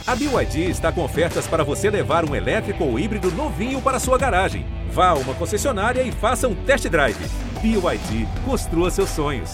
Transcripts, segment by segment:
A BYD está com ofertas para você levar um elétrico ou híbrido novinho para sua garagem. Vá a uma concessionária e faça um test drive. BYD, construa seus sonhos.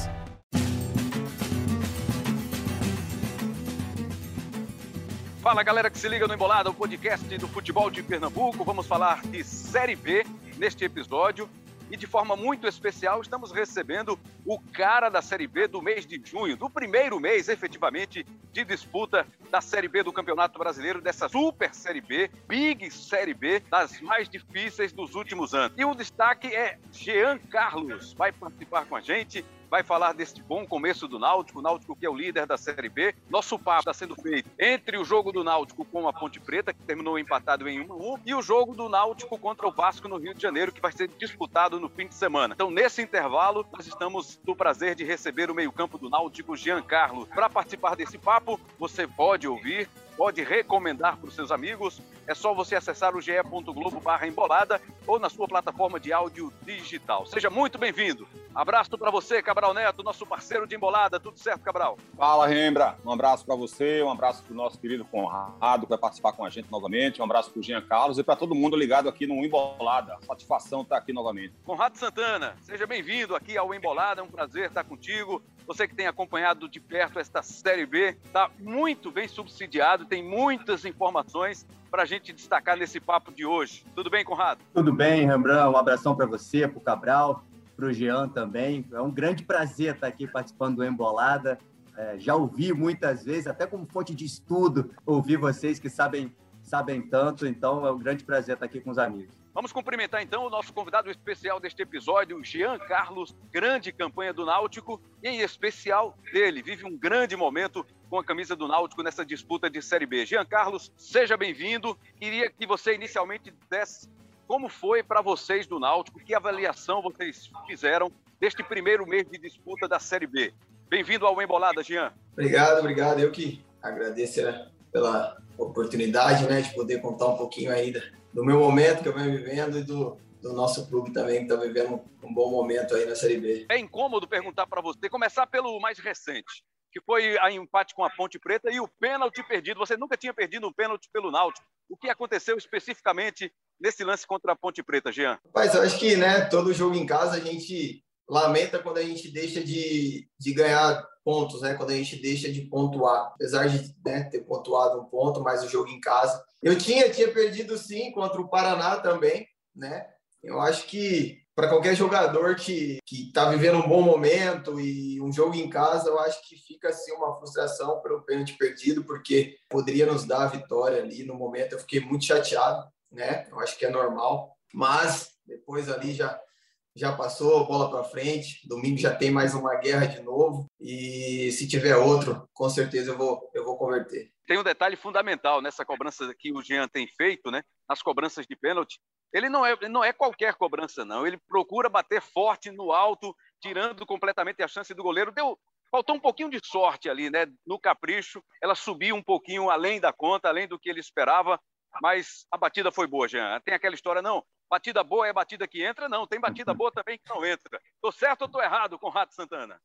Fala, galera que se liga no Embolada, o podcast do futebol de Pernambuco. Vamos falar de Série B neste episódio. E de forma muito especial, estamos recebendo o cara da Série B do mês de junho, do primeiro mês, efetivamente, de disputa da Série B do Campeonato Brasileiro, dessa Super Série B, Big Série B, das mais difíceis dos últimos anos. E o destaque é Jean Carlos, vai participar com a gente, vai falar deste bom começo do Náutico, o Náutico que é o líder da Série B. Nosso papo está sendo feito entre o jogo do Náutico com a Ponte Preta, que terminou empatado em 1-1, e o jogo do Náutico contra o Vasco no Rio de Janeiro, que vai ser disputado no fim de semana. Então, nesse intervalo, nós estamos no prazer de receber o meio-campo do Náutico, Jean Carlos. Para participar desse papo, você pode ouvir, pode recomendar para os seus amigos. É só você acessar o ge.globo/embolada ou na sua plataforma de áudio digital. Seja muito bem-vindo. Abraço para você, Cabral Neto, nosso parceiro de Embolada. Tudo certo, Cabral? Fala, Rembra. Um abraço para você, um abraço para o nosso querido Conrado, que vai participar com a gente novamente. Um abraço para o Jean Carlos e para todo mundo ligado aqui no Embolada. Satisfação estar aqui novamente. Conrado Santana, seja bem-vindo aqui ao Embolada. É um prazer estar contigo. Você que tem acompanhado de perto esta Série B, está muito bem subsidiado, tem muitas informações para a gente destacar nesse papo de hoje. Tudo bem, Conrado? Tudo bem, Rembrandt. Um abração para você, para o Cabral, para o Jean também. É um grande prazer estar aqui participando do Embolada. Já ouvi muitas vezes, até como fonte de estudo, ouvir vocês que sabem tanto. Então, é um grande prazer estar aqui com os amigos. Vamos cumprimentar, então, o nosso convidado especial deste episódio, Jean Carlos, grande campanha do Náutico, e em especial dele, vive um grande momento com a camisa do Náutico nessa disputa de Série B. Jean Carlos, seja bem-vindo. Queria que você inicialmente desse como foi para vocês do Náutico, que avaliação vocês fizeram deste primeiro mês de disputa da Série B. Bem-vindo ao Embolada, Jean. Obrigado. Eu que agradeço pela oportunidade, né, de poder contar um pouquinho ainda do meu momento que eu venho vivendo e do nosso clube também, que está vivendo um bom momento aí na Série B. É incômodo perguntar para você, começar pelo mais recente, que foi a empate com a Ponte Preta e o pênalti perdido. Você nunca tinha perdido um pênalti pelo Náutico. O que aconteceu especificamente nesse lance contra a Ponte Preta, Jean? Mas eu acho que, né, todo jogo em casa a gente lamenta quando a gente deixa de ganhar pontos, né? Quando a gente deixa de pontuar. Apesar de, né, ter pontuado um ponto, mas o jogo em casa. Eu tinha perdido sim contra o Paraná também, né? Eu acho que para qualquer jogador que está vivendo um bom momento e um jogo em casa, eu acho que fica assim uma frustração pelo pênalti perdido, porque poderia nos dar a vitória ali no momento. Eu fiquei muito chateado, né? Eu acho que é normal, mas depois ali já passou, bola para frente. Domingo já tem mais uma guerra de novo e se tiver outro, com certeza eu vou converter. Tem um detalhe fundamental nessa cobrança que o Jean tem feito, né? Nas cobranças de pênalti. Ele não é qualquer cobrança, não. Ele procura bater forte no alto, tirando completamente a chance do goleiro. Faltou um pouquinho de sorte ali, né? No capricho, ela subiu um pouquinho além da conta, além do que ele esperava, mas a batida foi boa, Jean. Tem aquela história, não, batida boa é batida que entra, não. Tem batida boa também que não entra. Tô certo ou tô errado, Conrado Santana?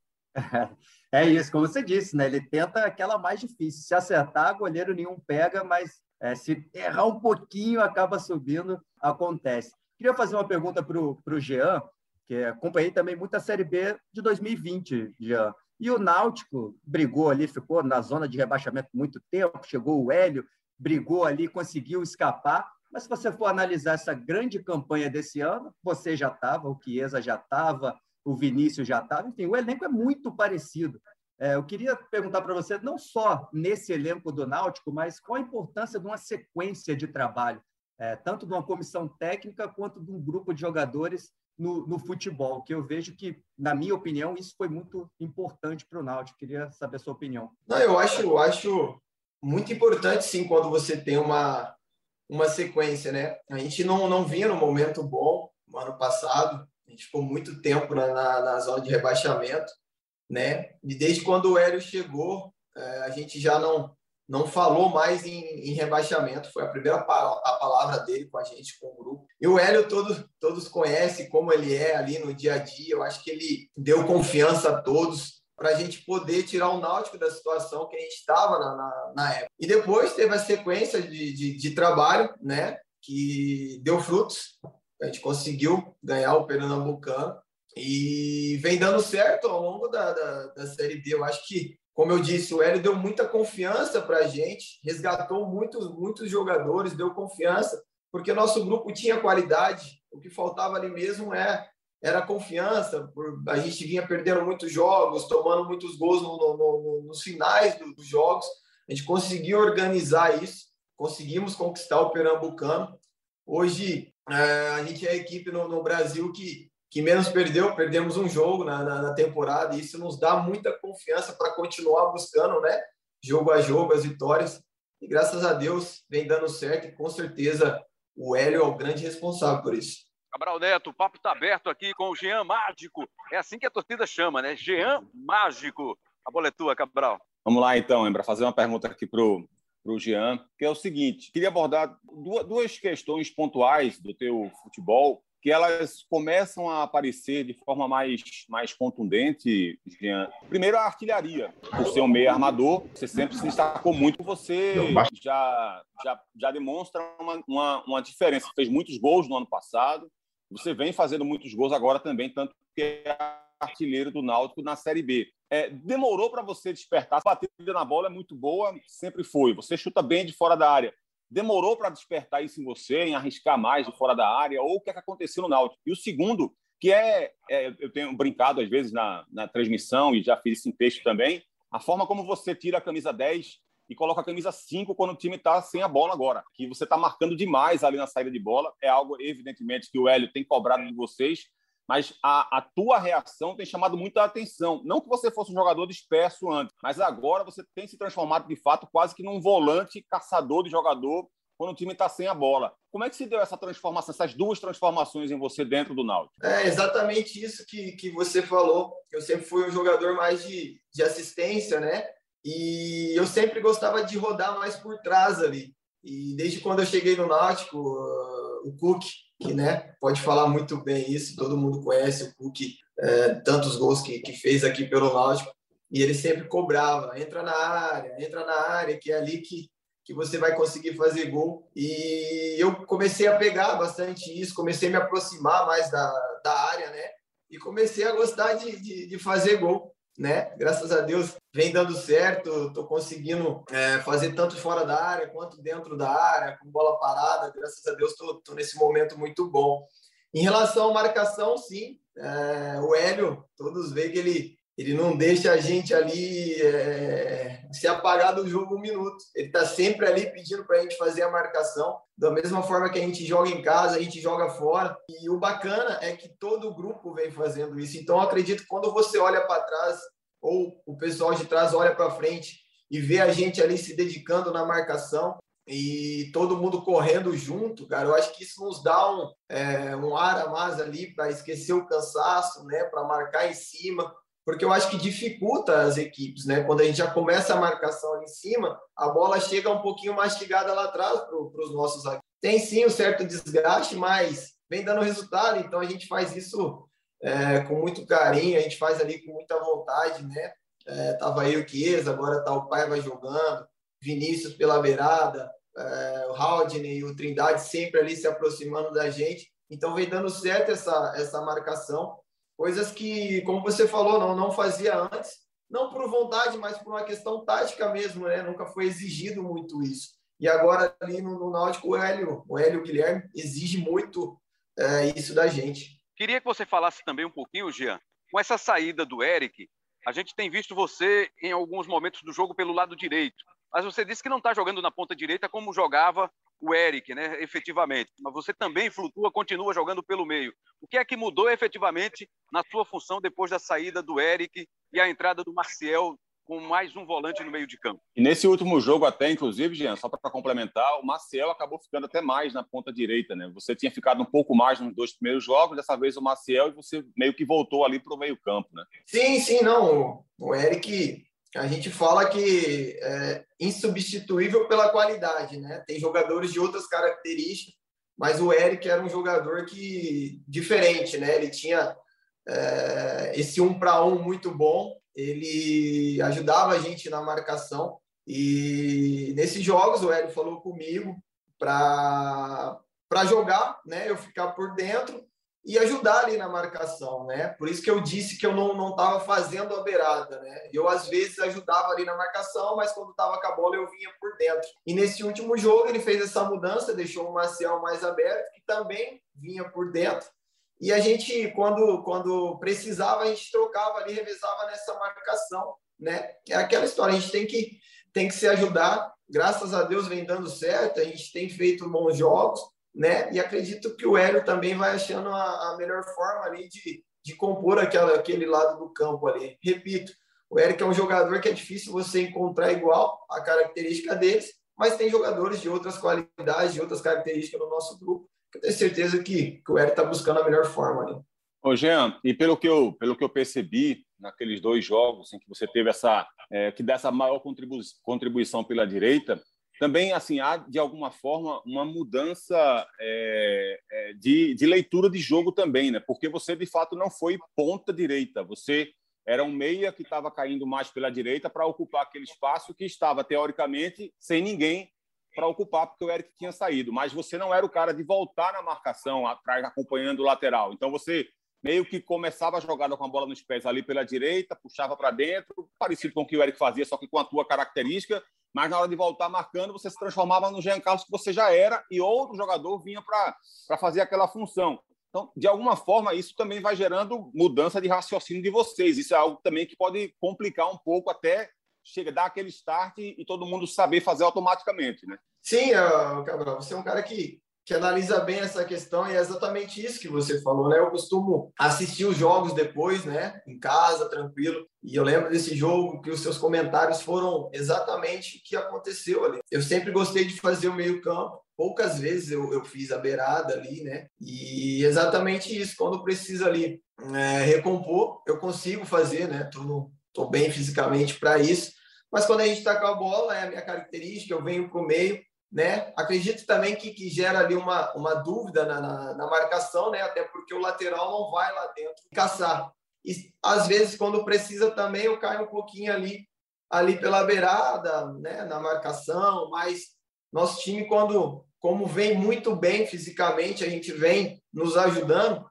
É isso, como você disse, né? Ele tenta aquela mais difícil. Se acertar, goleiro nenhum pega, mas se errar um pouquinho, acaba subindo, acontece. Queria fazer uma pergunta para o Jean, que acompanhei também muito a Série B de 2020, Jean. E o Náutico brigou ali, ficou na zona de rebaixamento muito tempo, chegou o Hélio, brigou ali, conseguiu escapar. Mas se você for analisar essa grande campanha desse ano, você já estava, o Chiesa já estava, o Vinícius já estava, enfim, o elenco é muito parecido. Eu queria perguntar para você, não só nesse elenco do Náutico, mas qual a importância de uma sequência de trabalho, tanto de uma comissão técnica quanto de um grupo de jogadores no futebol, que eu vejo que, na minha opinião, isso foi muito importante para o Náutico. Queria saber a sua opinião. Não, eu acho muito importante, sim, quando você tem uma sequência, né? A gente não vinha num momento bom no ano passado, a gente ficou muito tempo na zona de rebaixamento, né? E desde quando o Hélio chegou, a gente já não falou mais em rebaixamento. Foi a primeira palavra dele com a gente, com o grupo. E o Hélio, todos conhecem como ele é ali no dia a dia. Eu acho que ele deu confiança a todos, para a gente poder tirar o Náutico da situação que a gente estava na época. E depois teve a sequência de trabalho, né, que deu frutos. A gente conseguiu ganhar o Pernambucano e vem dando certo ao longo da Série B. Eu acho que, como eu disse, o Hélio deu muita confiança para a gente, resgatou muitos jogadores, deu confiança, porque o nosso grupo tinha qualidade. O que faltava ali mesmo era confiança. A gente vinha perdendo muitos jogos, tomando muitos gols nos finais dos jogos. A gente conseguiu organizar isso, conseguimos conquistar o Pernambucano. Hoje, a gente é a equipe no Brasil que menos perdemos um jogo na temporada, e isso nos dá muita confiança para continuar buscando, né, jogo a jogo, as vitórias. E graças a Deus vem dando certo, e com certeza o Hélio é o grande responsável por isso. Cabral Neto, o papo está aberto aqui com o Jean Mágico. É assim que a torcida chama, né? Jean Mágico. A bola é tua, Cabral. Vamos lá, então, para fazer uma pergunta aqui para o Jean, que é o seguinte: queria abordar duas questões pontuais do teu futebol, que elas começam a aparecer de forma mais contundente, Jean. Primeiro, a artilharia. Por ser um meio armador, você sempre se destacou muito. Você já demonstra uma diferença. Você fez muitos gols no ano passado. Você vem fazendo muitos gols agora também, tanto que é artilheiro do Náutico na Série B. Demorou para você despertar? A batida na bola é muito boa, sempre foi. Você chuta bem de fora da área. Demorou para despertar isso em você, em arriscar mais de fora da área? Ou o que é que aconteceu no Náutico? E o segundo, que eu tenho brincado às vezes na transmissão, e já fiz isso em texto também, a forma como você tira a camisa 10 e coloca a camisa 5 quando o time está sem a bola agora, que você está marcando demais ali na saída de bola. É algo, evidentemente, que o Hélio tem cobrado de vocês, mas a tua reação tem chamado muita atenção. Não que você fosse um jogador disperso antes, mas agora você tem se transformado, de fato, quase que num volante caçador de jogador quando o time está sem a bola. Como é que se deu essa transformação, essas duas transformações em você dentro do Náutico? É exatamente isso que você falou. Eu sempre fui um jogador mais de assistência, né? E eu sempre gostava de rodar mais por trás ali. E desde quando eu cheguei no Náutico, o Cook, que, né, pode falar muito bem isso, todo mundo conhece o Cook, tantos gols que fez aqui pelo Náutico, e ele sempre cobrava: entra na área, que é ali que você vai conseguir fazer gol. E eu comecei a pegar bastante isso, comecei a me aproximar mais da área, né, e comecei a gostar de fazer gol, né? Graças a Deus vem dando certo, estou conseguindo fazer tanto fora da área quanto dentro da área, com bola parada. Graças a Deus estou nesse momento muito bom. Em relação à marcação, sim, o Hélio, todos veem que ele não deixa a gente ali se apagar do jogo um minuto. Ele está sempre ali pedindo para a gente fazer a marcação. Da mesma forma que a gente joga em casa, a gente joga fora. E o bacana é que todo o grupo vem fazendo isso. Então, eu acredito que quando você olha para trás, ou o pessoal de trás olha para frente e vê a gente ali se dedicando na marcação e todo mundo correndo junto, cara, eu acho que isso nos dá um ar a mais ali para esquecer o cansaço, né, para marcar em cima. Porque eu acho que dificulta as equipes, né? Quando a gente já começa a marcação ali em cima, a bola chega um pouquinho mastigada lá atrás para os nossos zagueiros. Tem sim um certo desgaste, mas vem dando resultado, então a gente faz isso com muito carinho, a gente faz ali com muita vontade, né? Tava aí o Chiesa, agora tá o Paiva jogando, Vinícius pela beirada, o Haldane e o Trindade sempre ali se aproximando da gente, então vem dando certo essa marcação. Coisas que, como você falou, não fazia antes, não por vontade, mas por uma questão tática mesmo, né? Nunca foi exigido muito isso. E agora, ali no Náutico, o Hélio Guilherme exige muito isso da gente. Queria que você falasse também um pouquinho, Jean, com essa saída do Eric. A gente tem visto você em alguns momentos do jogo pelo lado direito, mas você disse que não está jogando na ponta direita como jogava o Eric, né, efetivamente. Mas você também flutua, continua jogando pelo meio. O que é que mudou efetivamente na sua função depois da saída do Eric e a entrada do Maciel com mais um volante no meio de campo? E nesse último jogo até, inclusive, Jean, só para complementar, o Maciel acabou ficando até mais na ponta direita, né? Você tinha ficado um pouco mais nos dois primeiros jogos, dessa vez o Maciel, e você meio que voltou ali para o meio campo, né? Sim, não. O Eric, a gente fala que é insubstituível pela qualidade, né? Tem jogadores de outras características, mas o Eric era um jogador diferente, né? Ele tinha esse 1-1 muito bom, ele ajudava a gente na marcação. E nesses jogos o Hélio falou comigo para jogar, né? Eu ficar por dentro e ajudar ali na marcação, né? Por isso que eu disse que eu não estava fazendo a beirada, né? Eu, às vezes, ajudava ali na marcação, mas quando estava com a bola, eu vinha por dentro. E nesse último jogo, ele fez essa mudança, deixou o Maciel mais aberto, que também vinha por dentro. E a gente, quando precisava, a gente trocava ali, revezava nessa marcação, né? É aquela história, a gente tem que se ajudar. Graças a Deus vem dando certo, a gente tem feito bons jogos, né? E acredito que o Hélio também vai achando a melhor forma ali de compor aquele lado do campo ali. Repito, o Hélio é um jogador que é difícil você encontrar igual a característica deles, mas tem jogadores de outras qualidades, de outras características no nosso grupo, que eu tenho certeza que o Hélio está buscando a melhor forma ali. Ô, Jean, e pelo que eu percebi naqueles 2 jogos em que você teve que dessa maior contribuição pela direita, também assim há de alguma forma uma mudança de leitura de jogo também, né? Porque você de fato não foi ponta direita, você era um meia que estava caindo mais pela direita para ocupar aquele espaço que estava teoricamente sem ninguém para ocupar, porque o Eric tinha saído, mas você não era o cara de voltar na marcação atrás acompanhando o lateral, então você meio que começava a jogada com a bola nos pés ali pela direita, puxava para dentro, parecido com o que o Eric fazia, só que com a tua característica, mas na hora de voltar marcando, você se transformava no Jean Carlos que você já era e outro jogador vinha para fazer aquela função. Então, de alguma forma, isso também vai gerando mudança de raciocínio de vocês. Isso é algo também que pode complicar um pouco até dar aquele start e todo mundo saber fazer automaticamente, né? Sim, Cabral, você é um cara que analisa bem essa questão e é exatamente isso que você falou, né? Eu costumo assistir os jogos depois, né? Em casa, tranquilo. E eu lembro desse jogo que os seus comentários foram exatamente o que aconteceu ali. Eu sempre gostei de fazer o meio-campo. Poucas vezes eu fiz a beirada ali, né? E exatamente isso. Quando precisa ali recompor, eu consigo fazer, né? Tô bem fisicamente para isso. Mas quando a gente está com a bola, é a minha característica, eu venho para o meio, né? Acredito também que gera ali uma dúvida na marcação, né? Até porque o lateral não vai lá dentro caçar. E às vezes, quando precisa também, eu caio um pouquinho ali pela beirada, né? Na marcação, mas nosso time, como vem muito bem fisicamente, a gente vem nos ajudando,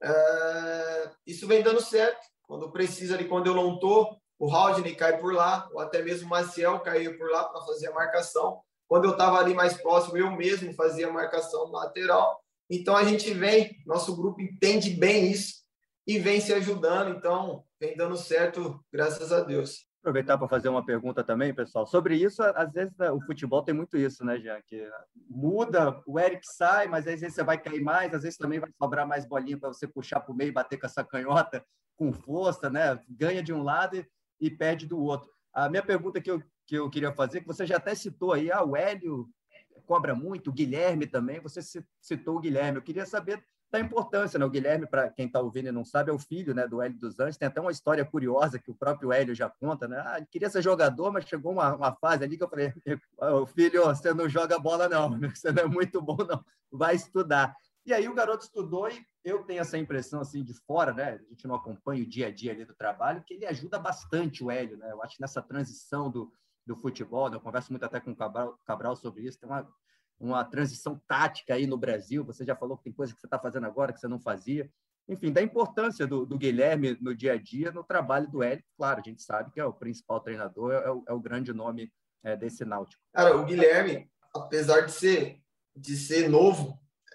isso vem dando certo. Quando precisa ali, quando eu não estou, o Haldney cai por lá, ou até mesmo o Maciel caiu por lá para fazer a marcação. Quando eu estava ali mais próximo, eu mesmo fazia a marcação no lateral. Então, a gente nosso grupo entende bem isso e vem se ajudando. Então, vem dando certo, graças a Deus. Aproveitar para fazer uma pergunta também, pessoal. Sobre isso, às vezes o futebol tem muito isso, né, Jean? Que muda, o Eric sai, mas às vezes você vai cair mais, às vezes também vai sobrar mais bolinha para você puxar para o meio e bater com essa canhota com força, né? Ganha de um lado e perde do outro. A minha pergunta que eu queria fazer, que você já até citou aí, o Hélio cobra muito, o Guilherme também, você citou o Guilherme. Eu queria saber da importância, né? O Guilherme, para quem está ouvindo e não sabe, é o filho, né, do Hélio dos Anjos. Tem até uma história curiosa que o próprio Hélio já conta, né? Ele queria ser jogador, mas chegou uma fase ali que eu falei, filho, você não joga bola não, você não é muito bom não, vai estudar. E aí o garoto estudou e eu tenho essa impressão assim de fora, né? A gente não acompanha o dia a dia ali do trabalho, que ele ajuda bastante o Hélio, né? Eu acho que nessa transição do futebol, né? Eu converso muito até com o Cabral sobre isso, tem uma transição tática aí no Brasil, você já falou que tem coisa que você está fazendo agora que você não fazia, enfim, da importância do Guilherme no dia a dia, no trabalho do Hélio, claro, a gente sabe que é o principal treinador, é o grande nome desse Náutico. Cara, o Guilherme, apesar de ser novo,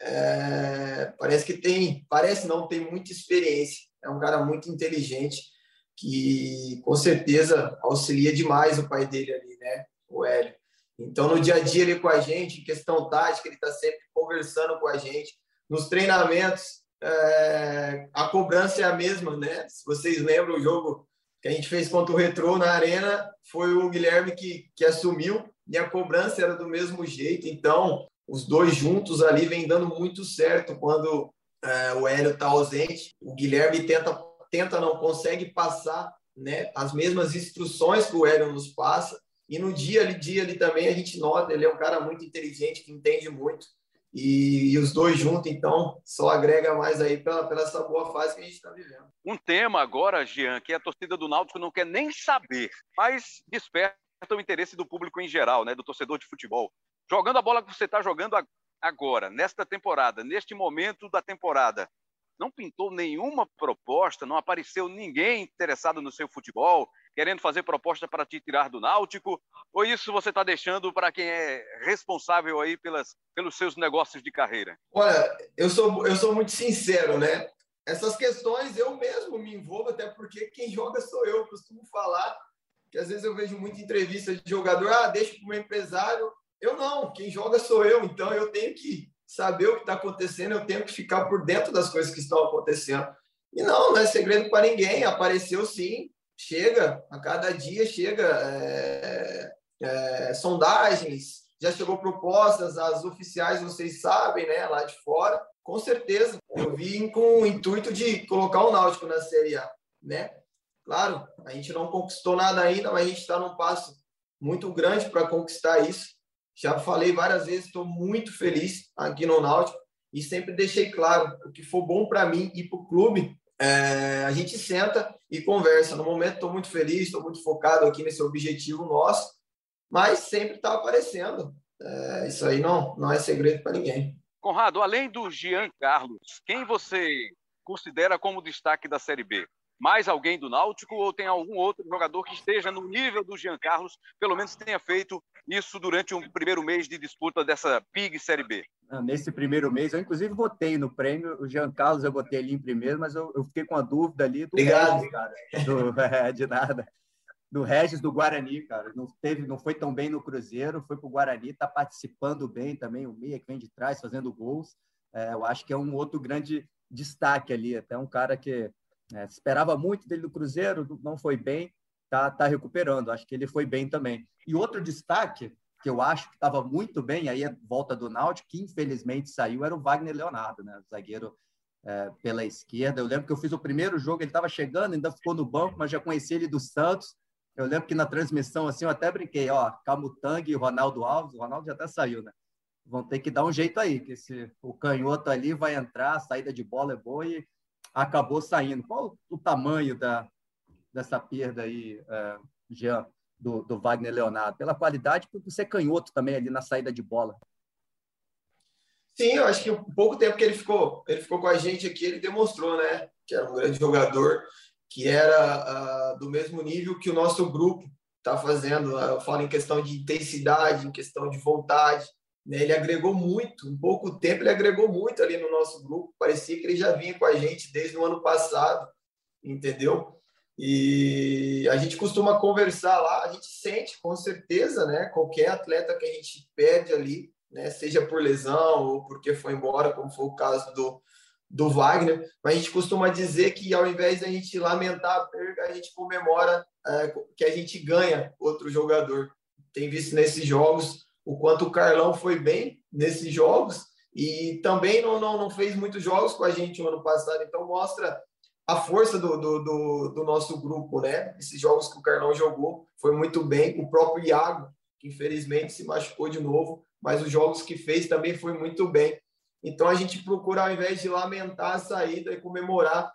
tem muita experiência, é um cara muito inteligente, que com certeza auxilia demais o pai dele ali, né, o Hélio. Então, no dia a dia, ele com a gente, em questão tática, ele está sempre conversando com a gente. Nos treinamentos, a cobrança é a mesma, né? Se vocês lembram, o jogo que a gente fez contra o Retrô na Arena, foi o Guilherme que assumiu, e a cobrança era do mesmo jeito. Então, os dois juntos ali vem dando muito certo quando o Hélio está ausente. O Guilherme não consegue passar, né, as mesmas instruções que o Hélio nos passa. E no dia ali também a gente nota, ele é um cara muito inteligente, que entende muito. e os dois juntos, então, só agrega mais aí pela essa boa fase que a gente está vivendo. Um tema agora, Jean, que a torcida do Náutico não quer nem saber, mas desperta o interesse do público em geral, né, do torcedor de futebol. Jogando a bola que você está jogando agora, nesta temporada, neste momento da temporada, não pintou nenhuma proposta, não apareceu ninguém interessado no seu futebol, querendo fazer proposta para te tirar do Náutico? Ou isso você está deixando para quem é responsável aí pelos seus negócios de carreira? Olha, eu sou muito sincero, né? Essas questões eu mesmo me envolvo, até porque quem joga sou eu. Eu costumo falar que às vezes eu vejo muita entrevista de jogador, deixa para o meu empresário. Eu não, quem joga sou eu, então eu tenho que saber o que está acontecendo, eu tenho que ficar por dentro das coisas que estão acontecendo. E não é segredo para ninguém, apareceu sim, chega, a cada dia chega sondagens, já chegou propostas, as oficiais vocês sabem, né, lá de fora, com certeza, eu vim com o intuito de colocar o Náutico na Série A, né? Claro, a gente não conquistou nada ainda, mas a gente está num passo muito grande para conquistar isso. Já falei várias vezes, estou muito feliz aqui no Náutico e sempre deixei claro, o que for bom para mim e para o clube, a gente senta e conversa. No momento estou muito feliz, estou muito focado aqui nesse objetivo nosso, mas sempre está aparecendo. Isso aí não é segredo para ninguém. Conrado, além do Jean Carlos, quem você considera como destaque da Série B? Mais alguém do Náutico ou tem algum outro jogador que esteja no nível do Jean Carlos, pelo menos tenha feito isso durante um primeiro mês de disputa dessa PIG Série B? Nesse primeiro mês, eu inclusive votei no prêmio, o Jean Carlos eu botei ali em primeiro, mas eu fiquei com a dúvida ali do Obrigado. Regis, cara. De nada. Do Regis do Guarani, cara. Não foi tão bem no Cruzeiro, foi para o Guarani, está participando bem também, o meia que vem de trás, fazendo gols. Eu acho que é um outro grande destaque ali, até um cara que esperava muito dele no Cruzeiro, não foi bem, tá recuperando. Acho que ele foi bem também. E outro destaque, que eu acho que estava muito bem, aí a volta do Náutico, que infelizmente saiu, era o Wagner Leonardo, né? Zagueiro pela esquerda. Eu lembro que eu fiz o primeiro jogo, ele estava chegando, ainda ficou no banco, mas já conheci ele do Santos. Eu lembro que na transmissão, assim, eu até brinquei, Camutanga e Ronaldo Alves, o Ronaldo já até saiu, né? Vão ter que dar um jeito aí, que o canhoto ali vai entrar, a saída de bola é boa e acabou saindo. Qual o tamanho dessa perda aí, Jean, do Wagner Leonardo? Pela qualidade, por ser canhoto também ali na saída de bola. Sim, eu acho que o pouco tempo que ele ficou com a gente aqui, ele demonstrou, né, que era um grande jogador, que era do mesmo nível que o nosso grupo está fazendo. Eu falo em questão de intensidade, em questão de vontade, né? Ele agregou muito, em pouco tempo ele agregou muito ali no nosso grupo. Parecia que ele já vinha com a gente desde o ano passado, entendeu? E a gente costuma conversar lá, a gente sente com certeza, né? Qualquer atleta que a gente perde ali, né? Seja por lesão ou porque foi embora, como foi o caso do Wagner, mas a gente costuma dizer que ao invés de a gente lamentar a perda, a gente comemora que a gente ganha outro jogador. Tem visto nesses jogos o quanto o Carlão foi bem nesses jogos e também não fez muitos jogos com a gente no ano passado, então mostra a força do nosso grupo, né? Esses jogos que o Carlão jogou foi muito bem, o próprio Iago, que infelizmente se machucou de novo, mas os jogos que fez também foi muito bem. Então, a gente procura, ao invés de lamentar a saída, e comemorar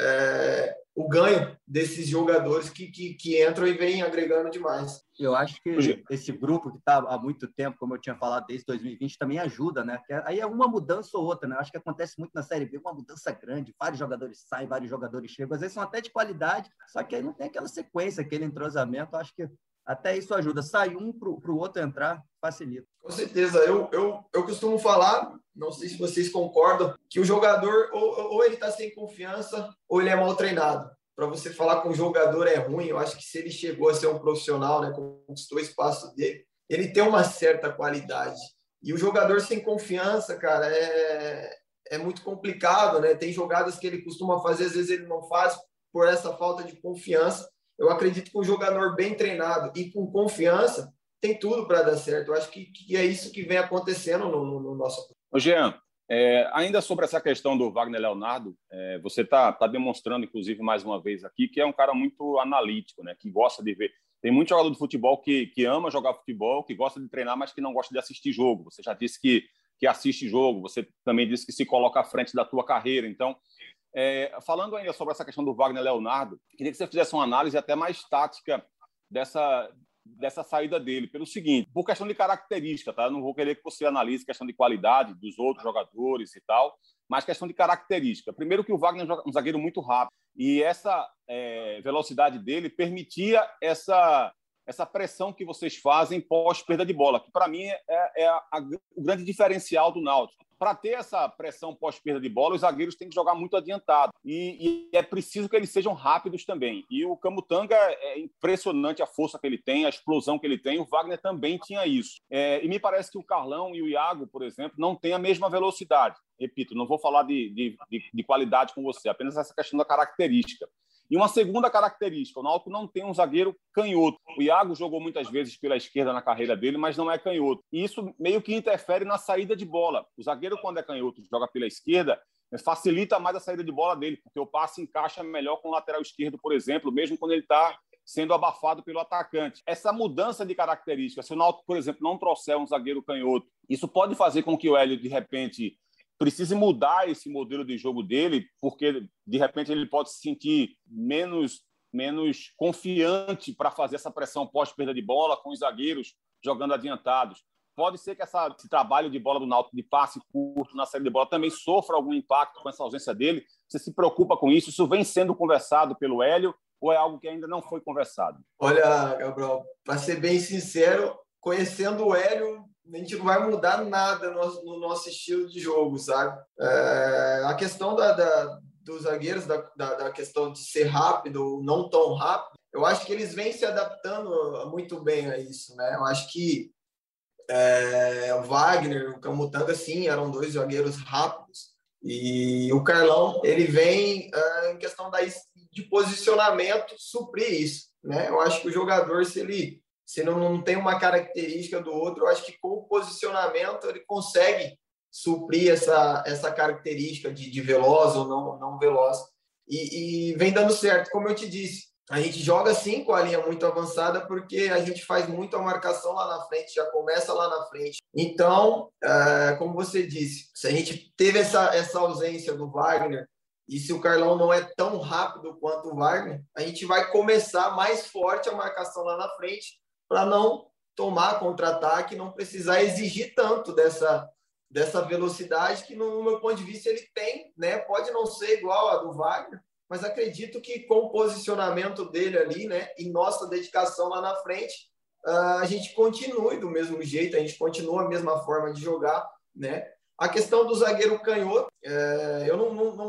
o ganho desses jogadores que entram e vêm agregando demais. Eu acho que esse grupo que está há muito tempo, como eu tinha falado, desde 2020, também ajuda, né? Porque aí é uma mudança ou outra, né? Eu acho que acontece muito na Série B, uma mudança grande, vários jogadores saem, vários jogadores chegam, às vezes são até de qualidade, só que aí não tem aquela sequência, aquele entrosamento. Eu acho que até isso ajuda. Sai um para o outro entrar, facilita. Com certeza. Eu costumo falar, não sei se vocês concordam, que o jogador ou ele está sem confiança ou ele é mal treinado. Para você falar que um jogador é ruim, eu acho que se ele chegou a ser um profissional, né, conquistou o espaço dele, ele tem uma certa qualidade. E o jogador sem confiança, cara, é muito complicado, né? Tem jogadas que ele costuma fazer, às vezes ele não faz por essa falta de confiança. Eu acredito que um jogador bem treinado e com confiança tem tudo para dar certo. Eu acho que é isso que vem acontecendo no nosso... Ô Jean, ainda sobre essa questão do Wagner Leonardo, você está demonstrando, inclusive, mais uma vez aqui, que é um cara muito analítico, né? Que gosta de ver. Tem muito jogador de futebol que ama jogar futebol, que gosta de treinar, mas que não gosta de assistir jogo. Você já disse que que assiste jogo, você também disse que se coloca à frente da tua carreira. Então, falando ainda sobre essa questão do Wagner Leonardo, queria que você fizesse uma análise até mais tática dessa saída dele, pelo seguinte, por questão de característica, tá? Eu não vou querer que você analise questão de qualidade dos outros jogadores e tal, mas questão de característica. Primeiro que o Wagner é um zagueiro muito rápido, e essa velocidade dele permitia essa pressão que vocês fazem pós-perda de bola, que para mim o grande diferencial do Náutico. Para ter essa pressão pós-perda de bola, os zagueiros têm que jogar muito adiantado. E é preciso que eles sejam rápidos também. E o Camutanga é impressionante a força que ele tem, a explosão que ele tem. O Wagner também tinha isso. E me parece que o Carlão e o Iago, por exemplo, não têm a mesma velocidade. Repito, não vou falar de qualidade com você, apenas essa questão da característica. E uma segunda característica, o Náutico não tem um zagueiro canhoto. O Iago jogou muitas vezes pela esquerda na carreira dele, mas não é canhoto. E isso meio que interfere na saída de bola. O zagueiro, quando é canhoto, joga pela esquerda, facilita mais a saída de bola dele, porque o passe encaixa melhor com o lateral esquerdo, por exemplo, mesmo quando ele está sendo abafado pelo atacante. Essa mudança de característica, se o Náutico, por exemplo, não trouxer um zagueiro canhoto, isso pode fazer com que o Hélio, de repente, precise mudar esse modelo de jogo dele, porque, de repente, ele pode se sentir menos confiante para fazer essa pressão pós-perda de bola com os zagueiros jogando adiantados. Pode ser que esse trabalho de bola do Náutico, de passe curto na saída de bola, também sofra algum impacto com essa ausência dele. Você se preocupa com isso? Isso vem sendo conversado pelo Hélio ou é algo que ainda não foi conversado? Olha, Gabriel, para ser bem sincero, conhecendo o Hélio, a gente não vai mudar nada no nosso estilo de jogo, sabe? A questão dos zagueiros, da questão de ser rápido ou não tão rápido, eu acho que eles vêm se adaptando muito bem a isso, né? Eu acho que o Wagner, o Camutanga, sim, eram dois zagueiros rápidos. E o Carlão, ele vem em questão de posicionamento suprir isso, né? Eu acho que o jogador, se ele não tem uma característica do outro, eu acho que com o posicionamento ele consegue suprir essa característica de veloz ou não veloz. E vem dando certo, como eu te disse. A gente joga sim com a linha muito avançada porque a gente faz muito a marcação lá na frente, já começa lá na frente. Então, como você disse, se a gente teve essa ausência do Wagner e se o Carlão não é tão rápido quanto o Wagner, a gente vai começar mais forte a marcação lá na frente para não tomar contra-ataque, não precisar exigir tanto dessa velocidade que, no meu ponto de vista, ele tem, né? Pode não ser igual a do Wagner, mas acredito que com o posicionamento dele ali, né, e nossa dedicação lá na frente, a gente continue do mesmo jeito, a gente continua a mesma forma de jogar, né? A questão do zagueiro canhoto, eu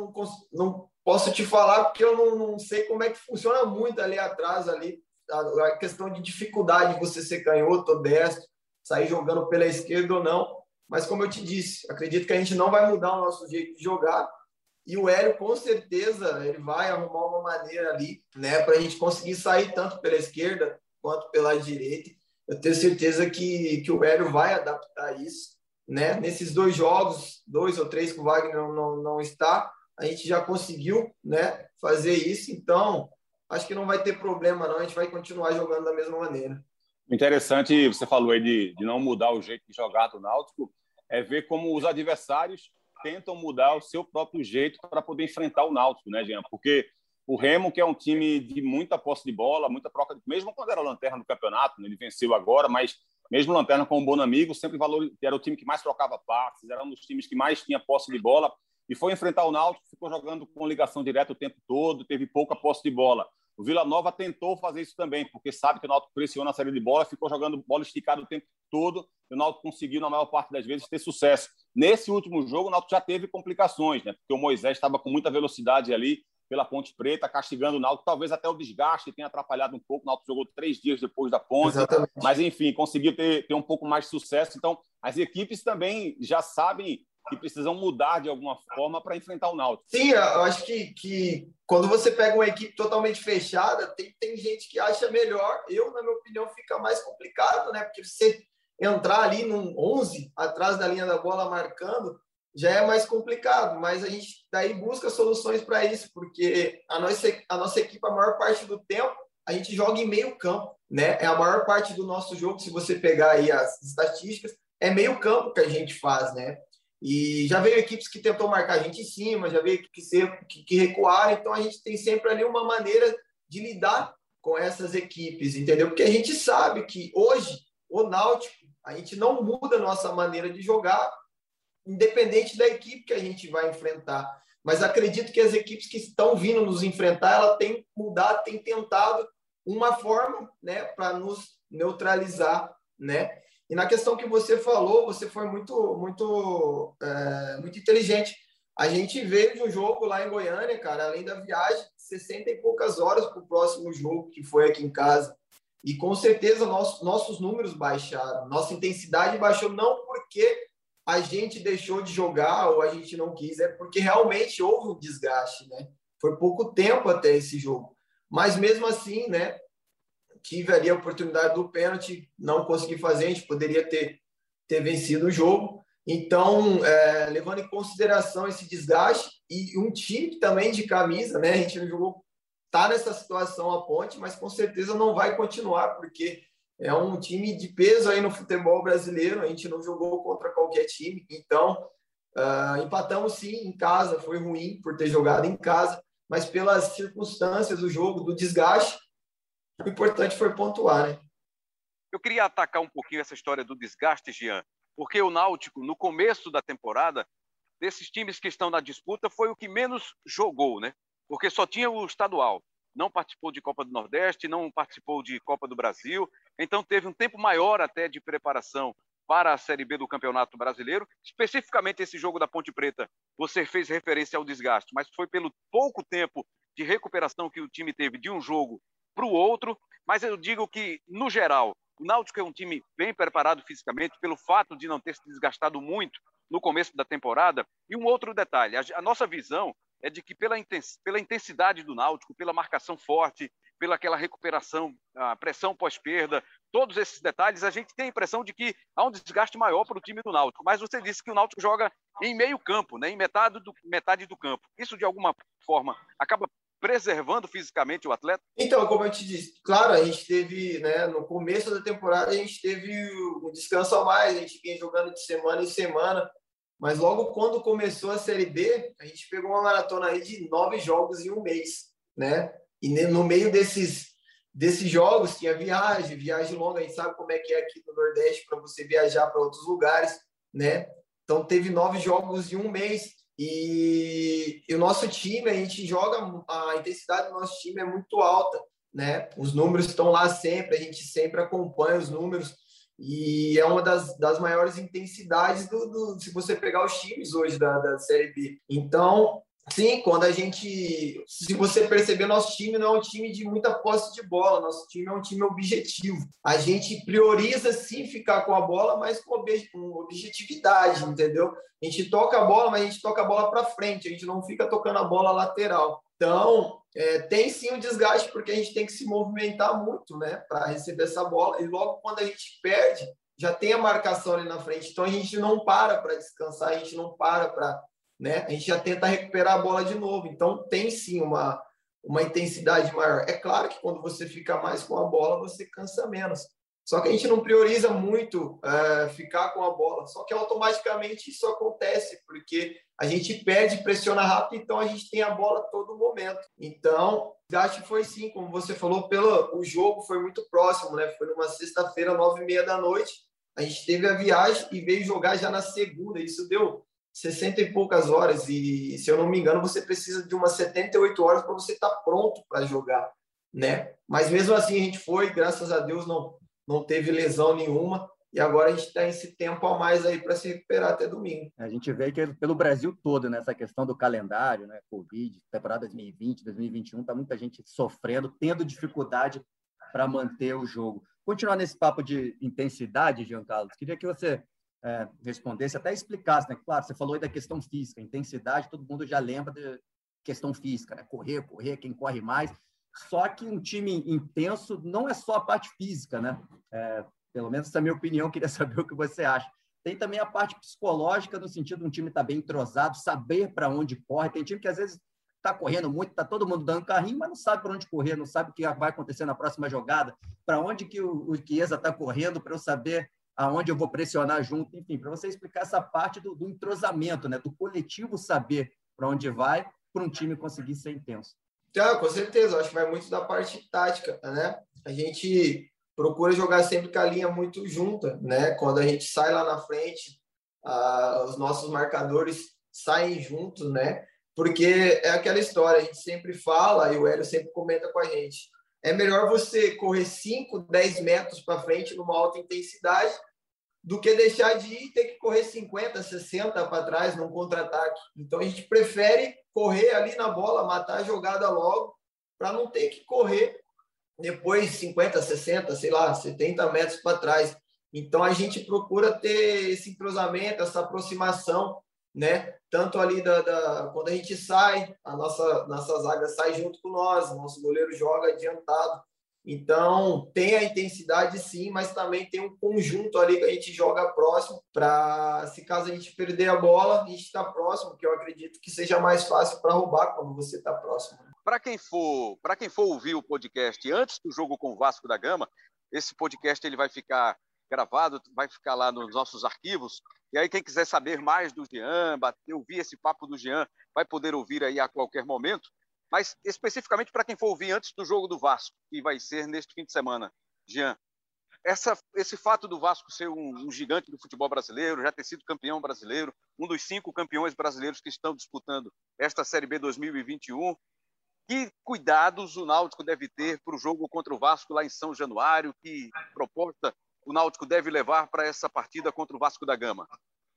não posso te falar porque eu não sei como é que funciona muito ali atrás, ali, a questão de dificuldade de você ser canhoto ou destro, sair jogando pela esquerda ou não, mas como eu te disse, acredito que a gente não vai mudar o nosso jeito de jogar. E o Hélio, com certeza, ele vai arrumar uma maneira ali, né, para a gente conseguir sair tanto pela esquerda quanto pela direita. Eu tenho certeza que o Hélio vai adaptar isso, né? Nesses 2 jogos, 2 ou 3 que o Wagner não está, a gente já conseguiu, né, fazer isso. Então, acho que não vai ter problema, não. A gente vai continuar jogando da mesma maneira. Interessante, você falou aí de não mudar o jeito de jogar do Náutico, é ver como os adversários tentam mudar o seu próprio jeito para poder enfrentar o Náutico, né, Jean? Porque o Remo, que é um time de muita posse de bola, muita troca, mesmo quando era lanterna do campeonato, ele venceu agora, mas mesmo lanterna com o Bonamigo, sempre era o time que mais trocava passes, era um dos times que mais tinha posse de bola, e foi enfrentar o Náutico, ficou jogando com ligação direta o tempo todo, teve pouca posse de bola. O Vila Nova tentou fazer isso também, porque sabe que o Náutico pressiona a saída de bola, ficou jogando bola esticada o tempo todo, e o Náutico conseguiu, na maior parte das vezes, ter sucesso. Nesse último jogo, o Náutico já teve complicações, né? Porque o Moisés estava com muita velocidade ali pela Ponte Preta, castigando o Náutico, talvez até o desgaste tenha atrapalhado um pouco. O Náutico jogou 3 dias depois da Ponte, exatamente. Mas, enfim, conseguiu ter um pouco mais de sucesso. Então, as equipes também já sabem que precisam mudar de alguma forma para enfrentar o Náutico. Sim, eu acho que quando você pega uma equipe totalmente fechada, tem gente que acha melhor. Na minha opinião, fica mais complicado, né? Porque você entrar ali num 11, atrás da linha da bola marcando, já é mais complicado. Mas a gente daí busca soluções para isso, porque a nossa equipe, a maior parte do tempo, a gente joga em meio campo, né? É a maior parte do nosso jogo, se você pegar aí as estatísticas, é meio campo que a gente faz, né? E já veio equipes que tentou marcar a gente em cima, já veio equipes que recuaram, então a gente tem sempre ali uma maneira de lidar com essas equipes, entendeu? Porque a gente sabe que hoje, o Náutico, a gente não muda a nossa maneira de jogar, independente da equipe que a gente vai enfrentar. Mas acredito que as equipes que estão vindo nos enfrentar, ela tem mudado, tem tentado uma forma, né, para nos neutralizar, né? E na questão que você falou, você foi muito inteligente. A gente veio de um jogo lá em Goiânia, cara, além da viagem, 60 e poucas horas para o próximo jogo, que foi aqui em casa. E com certeza nossos números baixaram, nossa intensidade baixou, não porque a gente deixou de jogar ou a gente não quis, é porque realmente houve um desgaste, né? Foi pouco tempo até esse jogo. Mas mesmo assim, né? Tive ali a oportunidade do pênalti, não consegui fazer, a gente poderia ter vencido o jogo. Então, levando em consideração esse desgaste e um time também de camisa, né? A gente não jogou, tá nessa situação a Ponte, mas com certeza não vai continuar, porque é um time de peso aí no futebol brasileiro, a gente não jogou contra qualquer time. Então, empatamos sim em casa, foi ruim por ter jogado em casa, mas pelas circunstâncias do jogo, do desgaste, o importante foi pontuar, né? Eu queria atacar um pouquinho essa história do desgaste, Jean, porque o Náutico, no começo da temporada, desses times que estão na disputa, foi o que menos jogou, né? Porque só tinha o estadual. Não participou de Copa do Nordeste, não participou de Copa do Brasil. Então teve um tempo maior até de preparação para a Série B do Campeonato Brasileiro. Especificamente esse jogo da Ponte Preta, você fez referência ao desgaste, mas foi pelo pouco tempo de recuperação que o time teve de um jogo para o outro, mas eu digo que, no geral, o Náutico é um time bem preparado fisicamente, pelo fato de não ter se desgastado muito no começo da temporada. E um outro detalhe, a nossa visão é de que pela intensidade do Náutico, pela marcação forte, pela aquela recuperação, a pressão pós-perda, todos esses detalhes, a gente tem a impressão de que há um desgaste maior para o time do Náutico. Mas você disse que o Náutico joga em meio campo, né, em metade do campo. Isso, de alguma forma, acaba preservando fisicamente o atleta? Então, como eu te disse, claro, a gente teve, né, no começo da temporada, a gente teve um descanso a mais, a gente vinha jogando de semana em semana, mas logo quando começou a Série B, a gente pegou uma maratona aí de 9 jogos em um mês, né? E no meio desses jogos tinha viagem longa, a gente sabe como é que é aqui no Nordeste para você viajar para outros lugares, né? Então teve 9 jogos em um mês. E o nosso time, a gente joga, a intensidade do nosso time é muito alta, né? Os números estão lá sempre, a gente sempre acompanha os números e é uma das maiores intensidades se você pegar os times hoje da Série B. Então, sim, se você perceber, nosso time não é um time de muita posse de bola, nosso time é um time objetivo. A gente prioriza, sim, ficar com a bola, mas com objetividade, entendeu? A gente toca a bola, mas a gente toca a bola para frente, a gente não fica tocando a bola lateral. Então, tem sim o desgaste, porque a gente tem que se movimentar muito, né, para receber essa bola. E logo quando a gente perde, já tem a marcação ali na frente. Então, a gente não para descansar, a gente não para, né? A gente já tenta recuperar a bola de novo. Então, tem sim uma intensidade maior. É claro que quando você fica mais com a bola, você cansa menos. Só que a gente não prioriza muito ficar com a bola. Só que automaticamente isso acontece, porque a gente perde e pressiona rápido, então a gente tem a bola a todo momento. Então, acho que foi sim, como você falou, o jogo foi muito próximo, né? Foi numa sexta-feira, 9h30 da noite. A gente teve a viagem e veio jogar já na segunda. Isso deu 60 e poucas horas, e se eu não me engano, você precisa de umas 78 horas para você estar pronto para jogar, né? Mas mesmo assim a gente foi, graças a Deus não teve lesão nenhuma, e agora a gente está esse tempo a mais aí para se recuperar até domingo. A gente vê que pelo Brasil todo, nessa questão do calendário, né, Covid, temporada 2020, 2021, está muita gente sofrendo, tendo dificuldade para manter o jogo. Continuar nesse papo de intensidade, Jean Carlos, queria que você respondesse, até explicasse, né? Claro, você falou aí da questão física, intensidade, todo mundo já lembra da questão física, né? Correr, quem corre mais. Só que um time intenso não é só a parte física, né? Pelo menos essa é a minha opinião, queria saber o que você acha. Tem também a parte psicológica, no sentido de um time estar bem entrosado, saber para onde corre. Tem time que às vezes está correndo muito, está todo mundo dando carrinho, mas não sabe para onde correr, não sabe o que vai acontecer na próxima jogada, para onde que o Chiesa está correndo, para eu saber aonde eu vou pressionar junto, enfim, para você explicar essa parte do entrosamento, né? Do coletivo saber para onde vai, para um time conseguir ser intenso. Com certeza, eu acho que vai muito da parte tática, né? A gente procura jogar sempre com a linha muito junta, né? Quando a gente sai lá na frente, os nossos marcadores saem juntos, né? Porque é aquela história, a gente sempre fala, e o Hélio sempre comenta com a gente, é melhor você correr 5, 10 metros para frente numa alta intensidade do que deixar de ir e ter que correr 50, 60 para trás num contra-ataque. Então, a gente prefere correr ali na bola, matar a jogada logo, para não ter que correr depois 50, 60, sei lá, 70 metros para trás. Então, a gente procura ter esse entrosamento, essa aproximação, né? Tanto ali quando a gente sai, a nossa zaga sai junto com nós, o nosso goleiro joga adiantado. Então, tem a intensidade sim, mas também tem um conjunto ali que a gente joga próximo para, se caso a gente perder a bola, a gente está próximo, que eu acredito que seja mais fácil para roubar quando você está próximo. Para quem for ouvir o podcast antes do jogo com o Vasco da Gama, esse podcast ele vai ficar gravado, vai ficar lá nos nossos arquivos, e aí quem quiser saber mais do Jean, ouvir esse papo do Jean, vai poder ouvir aí a qualquer momento. Mas especificamente para quem for ouvir antes do jogo do Vasco, que vai ser neste fim de semana, Jean, esse fato do Vasco ser um gigante do futebol brasileiro, já ter sido campeão brasileiro, um dos 5 campeões brasileiros que estão disputando esta Série B 2021, que cuidados o Náutico deve ter para o jogo contra o Vasco lá em São Januário, que proposta o Náutico deve levar para essa partida contra o Vasco da Gama?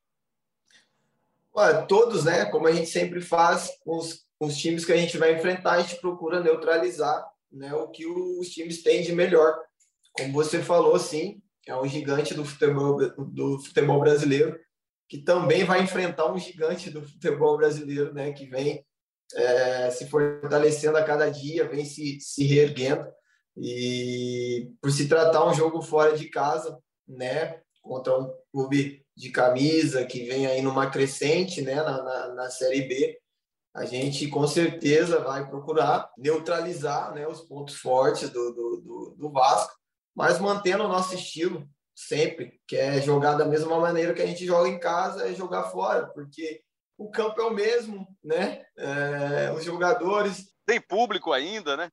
Olha, todos, né? Como a gente sempre faz com os times que a gente vai enfrentar, a gente procura neutralizar, né, o que os times têm de melhor. Como você falou, sim, é um gigante do futebol brasileiro, que também vai enfrentar um gigante do futebol brasileiro, né, que vem se fortalecendo a cada dia, vem se reerguendo. E por se tratar um jogo fora de casa, né, contra um clube de camisa que vem aí numa crescente, né, na Série B, a gente com certeza vai procurar neutralizar, né, os pontos fortes do Vasco, mas mantendo o nosso estilo sempre, que é jogar da mesma maneira que a gente joga em casa, é jogar fora, porque o campo é o mesmo, né? Os jogadores... Tem público ainda, né?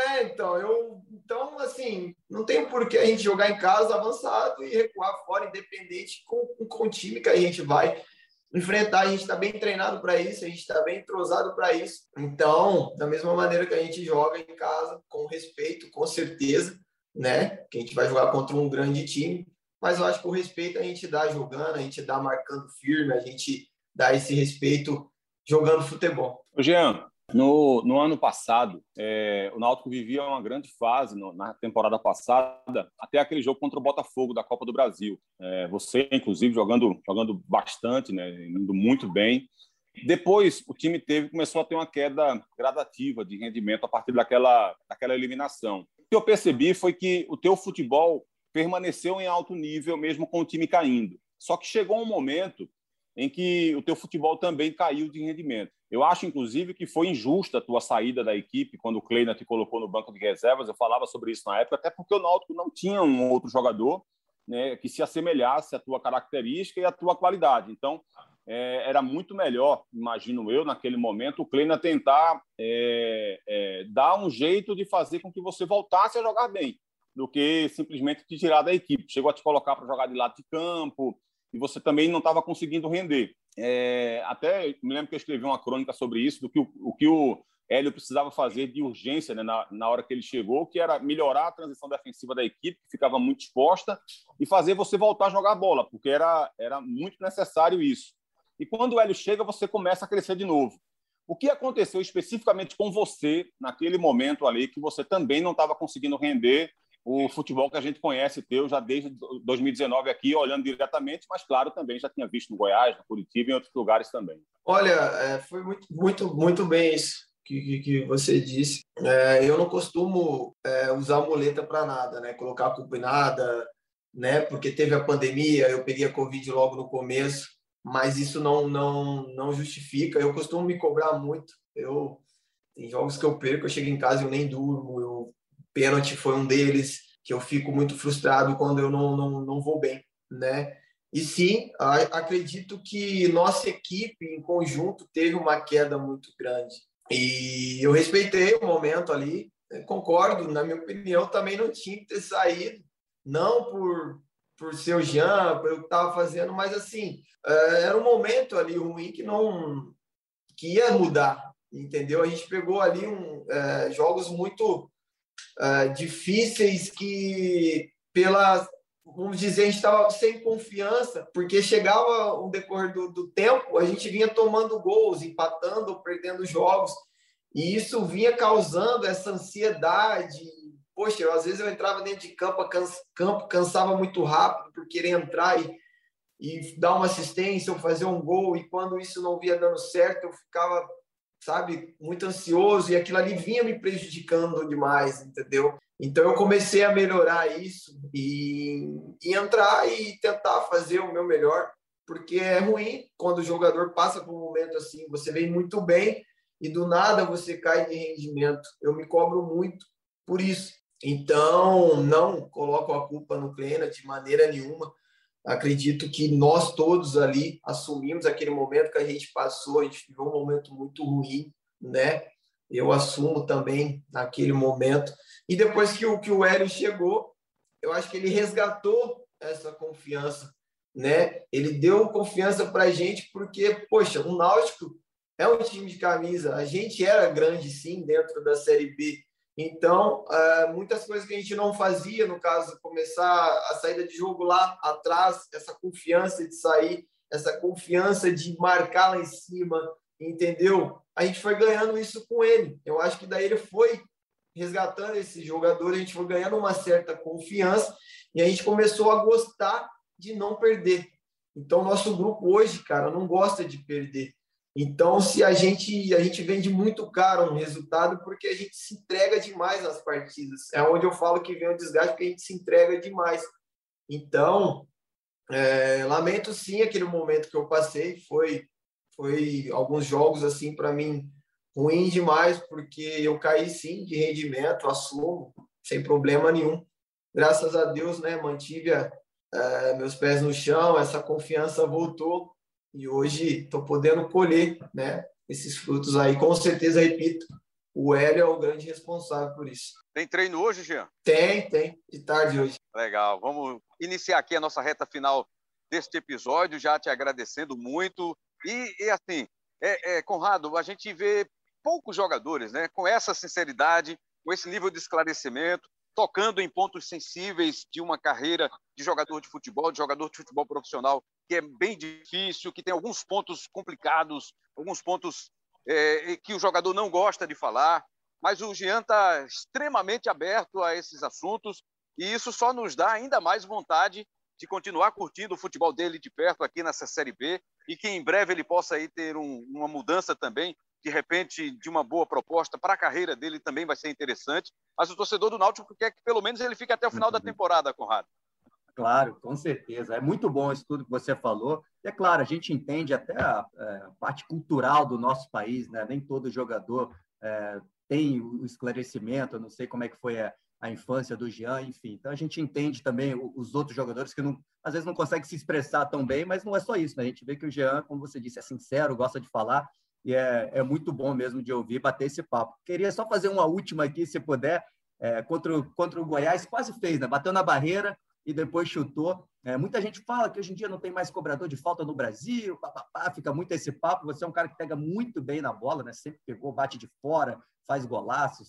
Então, assim, não tem por que a gente jogar em casa avançado e recuar fora, independente com o time que a gente vai enfrentar. A gente está bem treinado para isso, a gente está bem entrosado para isso. Então, da mesma maneira que a gente joga em casa, com respeito, com certeza, né? Que a gente vai jogar contra um grande time, mas eu acho que o respeito a gente dá jogando, a gente dá marcando firme, a gente dá esse respeito jogando futebol. Ô Jean, no ano passado, o Náutico vivia uma grande fase na temporada passada, até aquele jogo contra o Botafogo da Copa do Brasil. Você, inclusive, jogando bastante, né, indo muito bem. Depois, o time começou a ter uma queda gradativa de rendimento a partir daquela eliminação. O que eu percebi foi que o teu futebol permaneceu em alto nível, mesmo com o time caindo. Só que chegou um momento em que o teu futebol também caiu de rendimento. Eu acho, inclusive, que foi injusta a tua saída da equipe quando o Kleina te colocou no banco de reservas. Eu falava sobre isso na época, até porque o Náutico não tinha um outro jogador, né, que se assemelhasse à tua característica e à tua qualidade. Então, era muito melhor, imagino eu, naquele momento, o Kleina tentar dar um jeito de fazer com que você voltasse a jogar bem, do que simplesmente te tirar da equipe. Chegou a te colocar para jogar de lado de campo, e você também não estava conseguindo render. Até me lembro que eu escrevi uma crônica sobre isso, do que o que o Hélio precisava fazer de urgência, né, na hora que ele chegou, que era melhorar a transição defensiva da equipe, que ficava muito exposta, e fazer você voltar a jogar bola, porque era muito necessário isso. E quando o Hélio chega, você começa a crescer de novo. O que aconteceu especificamente com você naquele momento ali, que você também não estava conseguindo render o futebol que a gente conhece teu já desde 2019 aqui, olhando diretamente, mas, claro, também já tinha visto no Goiás, no Curitiba e em outros lugares também. Olha, foi muito bem isso que você disse. Eu não costumo usar muleta para nada, né? Colocar a culpa em nada, né? Porque teve a pandemia, eu peguei a Covid logo no começo, mas isso não justifica. Eu costumo me cobrar muito. Tem jogos que eu perco, eu chego em casa e eu nem durmo. Pênalti foi um deles, que eu fico muito frustrado quando eu não vou bem, né? E sim, acredito que nossa equipe, em conjunto, teve uma queda muito grande. E eu respeitei o momento ali, concordo, na minha opinião, também não tinha que ter saído, não por ser o Jean, pelo que estava fazendo, mas assim, era um momento ali ruim que ia mudar, entendeu? A gente pegou ali jogos muito difíceis que vamos dizer, a gente estava sem confiança, porque chegava o decorrer do tempo, a gente vinha tomando gols, empatando ou perdendo jogos, e isso vinha causando essa ansiedade. Poxa, às vezes eu entrava dentro de campo, cansava muito rápido por querer entrar e dar uma assistência ou fazer um gol, e quando isso não via dando certo, eu ficava, sabe, muito ansioso, e aquilo ali vinha me prejudicando demais, entendeu? Então eu comecei a melhorar isso e entrar e tentar fazer o meu melhor, porque é ruim quando o jogador passa por um momento assim, você vem muito bem e do nada você cai de rendimento. Eu me cobro muito por isso. Então, não coloco a culpa no Kleina de maneira nenhuma. Acredito que nós todos ali assumimos aquele momento que a gente passou, a gente viveu um momento muito ruim, né? Eu assumo também naquele momento. E depois que o Hélio chegou, eu acho que ele resgatou essa confiança, né? Ele deu confiança para a gente porque, poxa, o Náutico é um time de camisa. A gente era grande, sim, dentro da Série B. Então, muitas coisas que a gente não fazia, no caso, começar a saída de jogo lá atrás, essa confiança de sair, essa confiança de marcar lá em cima, entendeu? A gente foi ganhando isso com ele. Eu acho que daí ele foi resgatando esse jogador, a gente foi ganhando uma certa confiança e a gente começou a gostar de não perder. Então, nosso grupo hoje, cara, não gosta de perder. Então, se a gente vende muito caro um resultado porque a gente se entrega demais nas partidas. É onde eu falo que vem o desgaste, porque a gente se entrega demais. Então, lamento sim aquele momento que eu passei. Foi alguns jogos, assim, para mim, ruim demais, porque eu caí sim de rendimento, assumo, sem problema nenhum. Graças a Deus, né, mantive meus pés no chão, essa confiança voltou. E hoje estou podendo colher, né, esses frutos aí. Com certeza, repito, o Hélio é o grande responsável por isso. Tem treino hoje, Jean? Tem. De tarde hoje. Legal. Vamos iniciar aqui a nossa reta final deste episódio, já te agradecendo muito. E assim, Conrado, a gente vê poucos jogadores, né, com essa sinceridade, com esse nível de esclarecimento, tocando em pontos sensíveis de uma carreira de jogador de futebol profissional, que é bem difícil, que tem alguns pontos complicados, alguns pontos que o jogador não gosta de falar, mas o Jean está extremamente aberto a esses assuntos e isso só nos dá ainda mais vontade de continuar curtindo o futebol dele de perto aqui nessa Série B e que em breve ele possa aí ter uma mudança também, de repente, de uma boa proposta para a carreira dele também vai ser interessante, mas o torcedor do Náutico quer que pelo menos ele fique até o final da temporada, Conrado. Claro, com certeza. É muito bom isso tudo que você falou. E é claro, a gente entende até a parte cultural do nosso país, né? Nem todo jogador tem o esclarecimento, eu não sei como é que foi a infância do Jean, enfim. Então, a gente entende também os outros jogadores que às vezes não conseguem se expressar tão bem, mas não é só isso, né? A gente vê que o Jean, como você disse, é sincero, gosta de falar, e é muito bom mesmo de ouvir, bater esse papo. Queria só fazer uma última aqui, se puder, contra o Goiás, quase fez, né? Bateu na barreira e depois chutou. Muita gente fala que hoje em dia não tem mais cobrador de falta no Brasil, fica muito esse papo. Você é um cara que pega muito bem na bola, né? Sempre pegou, bate de fora, faz golaços,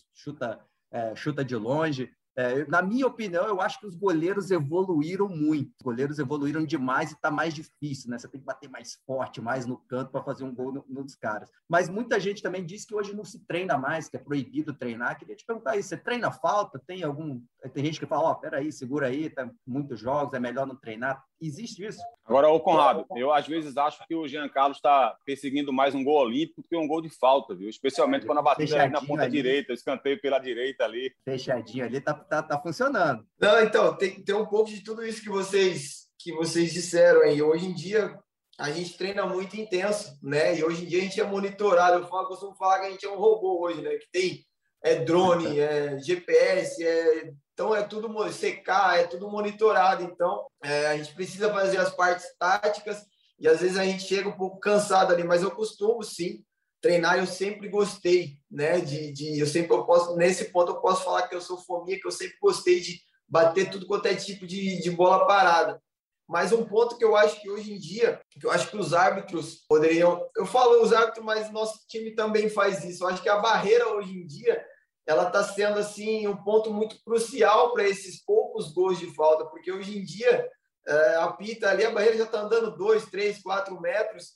chuta de longe. Na minha opinião, eu acho que os goleiros evoluíram muito. Os goleiros evoluíram demais e está mais difícil, né? Você tem que bater mais forte, mais no canto para fazer um gol nos caras. Mas muita gente também diz que hoje não se treina mais, que é proibido treinar. Queria te perguntar aí, você treina falta? Tem gente que fala, peraí, segura aí, tá muitos jogos, é melhor não treinar. Existe isso? Agora, ô Conrado, eu às vezes acho que o Jean Carlos está perseguindo mais um gol olímpico do que um gol de falta, viu? Especialmente quando a batida é na ponta direita, escanteio pela direita ali. Fechadinho ali, tá funcionando. Não, então, tem um pouco de tudo isso que vocês disseram aí. Hoje em dia, a gente treina muito intenso, né? E hoje em dia a gente é monitorado. Eu costumo falar que a gente é um robô hoje, né? Que tem é drone, é GPS, então é tudo CK, é tudo monitorado. Então, a gente precisa fazer as partes táticas e às vezes a gente chega um pouco cansado ali, mas eu costumo, sim, treinar. Eu sempre gostei, né? Nesse ponto eu posso falar que eu sou fominha, que eu sempre gostei de bater tudo quanto é tipo de bola parada. Mas um ponto que eu acho que hoje em dia, que eu acho que os árbitros poderiam... Eu falo os árbitros, mas nosso time também faz isso. Eu acho que a barreira hoje em dia, ela está sendo assim, um ponto muito crucial para esses poucos gols de falta, porque hoje em dia apita ali, a barreira já está andando 2, 3, 4 metros